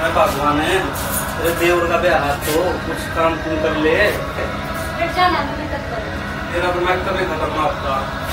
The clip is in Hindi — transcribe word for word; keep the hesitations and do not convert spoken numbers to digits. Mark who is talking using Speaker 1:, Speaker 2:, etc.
Speaker 1: भगवान है तेरे देवर का ब्याह तो कुछ काम तुम कर ले।
Speaker 2: जाना मैं कर
Speaker 1: तेरा तो मैं कभी खतरनाक था।